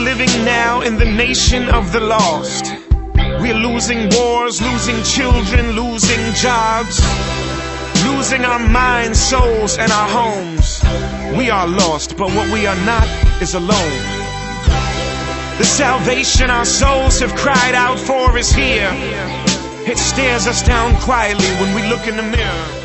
living now in the nation of the lost. We're losing wars, losing children, losing jobs, losing our minds, souls, and our homes. We are lost, but what we are not is alone. The salvation our souls have cried out for is here. It stares us down quietly when we look in the mirror.